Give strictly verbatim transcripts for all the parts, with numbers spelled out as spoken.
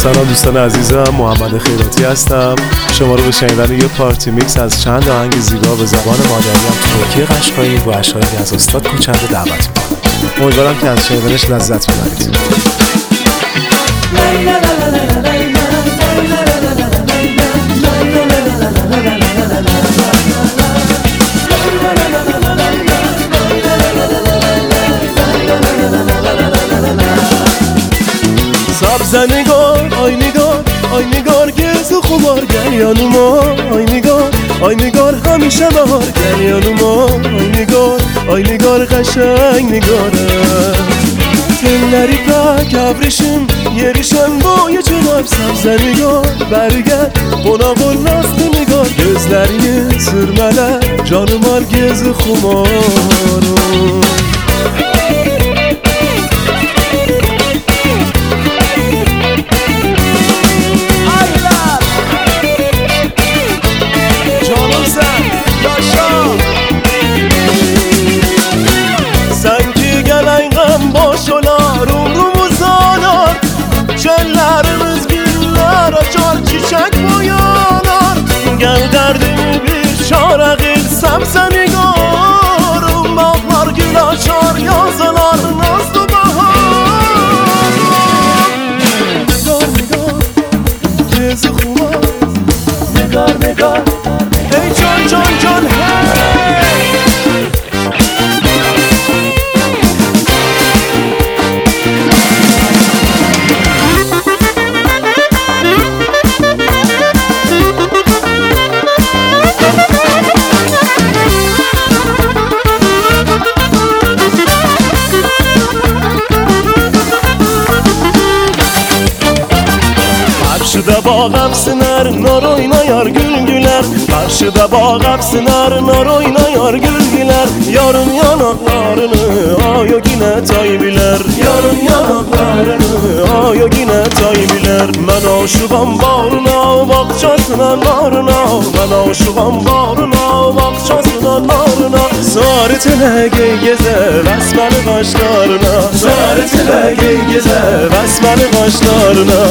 سلام دوستان عزیزم، محمد خیراتی هستم. شما رو به شنیدن یه پارتی میکس از چند آهنگ زیبا به زبان مادریم ترکی قشقایی و اشعاری از استاد کوچنده دعوت می‌کنم. امیدوارم که از شنیدنش لذت ببرید. سبز نگار آی نگار آی نگار گز خمار گریانوما آی نگار آی نگار همیشه بهار گریانوما آی نگار آی نگار قشنگ نگاره تلری پک ابریشم yerişen boyu çınar Sabze nigar berger Ona bollastı nigar Gözlerini sürmeler Canım al gezi xumarım Canım sen yaşa Sanki gelen gam boş olar Umrumuz anar Çöllerimiz güller açar çiçek boyanar Gel derdimi bir çare kılsam seni görüm Bağlar gül açar yazılar nazlı bahar Nigar nigar gezi kumar Nigar nigar hey can can can hey Karşıda bağap sınar, nar oynayar gül güler Karşıda bağap sınar, nar oynayar gül güler Yarın yanaklarını ayo yine tay biler Yarın yanaklarını ayo yine tay biler Ben aşığım bağrına, bakçasına narına Ben aşığım bağrına, bakçasına narına Sarı telege gezer, besmeli kaşlarına Sarı telege gezer, besmeli kaşlarına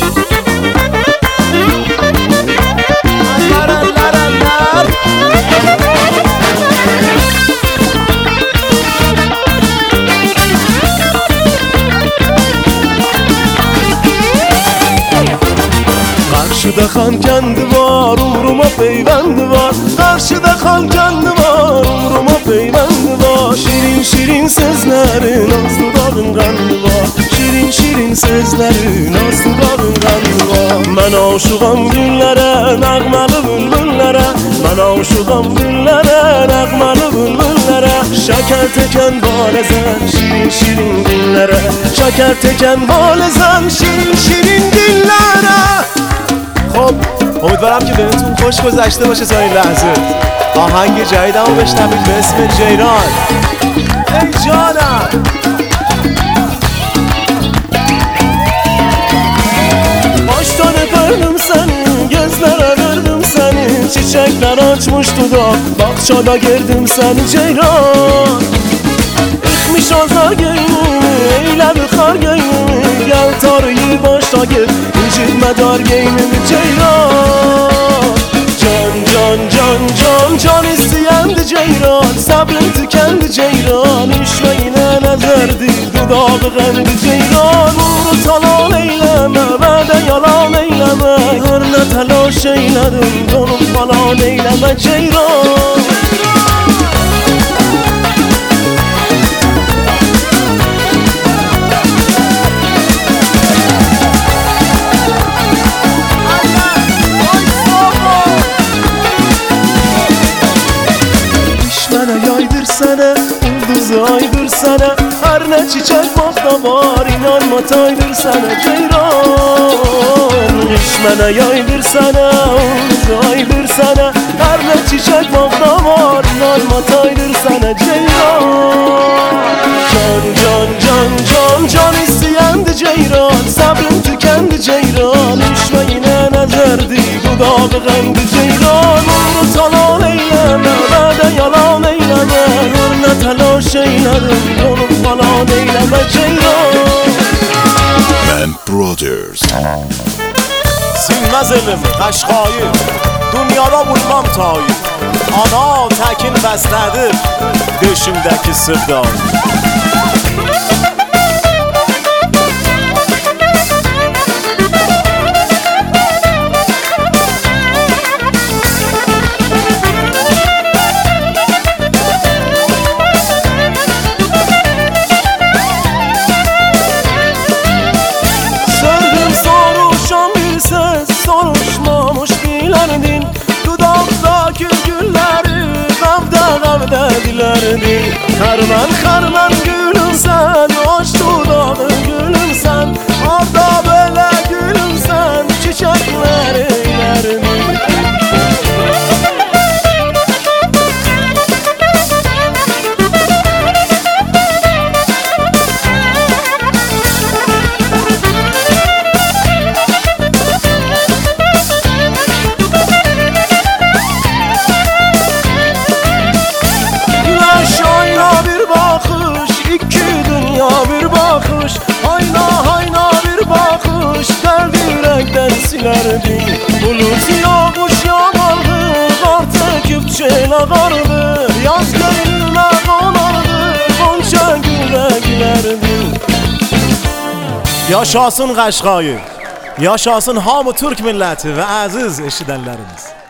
Karşıda kan kendi var, umruma peyvendi var Karşıda kan kendi var, umruma peyvendi var Şirin şirin sözlerin, az dudağın kandı var Şirin şirin sözlerin, az dudağın kandı var Ben aşığım güllere, nəğməli bülbüllere Ben aşığım güllere, nəğməli bülbüllere Şeker teken balezen, şirin şirin dillere Şeker teken balezen, şirin şirin dillere خب امیدوارم که بهتون خوش گذشته باشه تا این لحظه آهنگ جدیدمو بشنوید به اسم جیران ای جانم Baştan öperdim seni, gözlere verdim seni Çiçekler açmış dudak, bahçada girdim seni Ceyran Yıkmış azar geynimi, eyle bıkar geynimi Gel tarıyı başta gir, incitme dar geynimi Ceyran Can can can can can isteyendi Ceyran Sabrım tükendi Ceyran Üşmeğine nezerdi, dudağı qəndi Ceyran Umru talan eyleme, vədə yalan eyleme Hər nə təlaş eylədim, donum falan eyleme Ceyran Sana, ulduzu aydır sana Her ne çiçek bakta var inanma taydır sana Ceyran Düşmene yaydır sana, ulduzu aydır sana Her ne çiçek bakta var inanma taydır sana Ceyran Can can can can can isteyendi Ceyran Sabrım tükendi Ceyran Üşmeğine nezerdi, dudağı qəndi Ceyran Umru talan eyleme, vədə yalan eyleme Hür nə təlaş eylədim, donum falan eyleme Ceyran من Brothers. Sinmez elim Qaşqayı, dünyada bulmam tayı. Ana təkin bəstədir döşümdəki sırdayı. Soruşmamış bilerdin, dudağımdaki gülleri Gamda gamda dilerdin. Harman harman gülüm sen, hoş dudağı gülüm sen. Arda böyle gülüm sen, çiçekler eylerdin. Bir bakış, hayna hayna bir bakış, derdi yürekten silerdi. Bulut yağmış yağardı, kar tekip çel ağardı. Yaz gönlüme konardı, gonca güle gülerdi. Yaşasın Qaşqayı, yaşasın hamı Türk milləti və əziz eşidənlərimiz.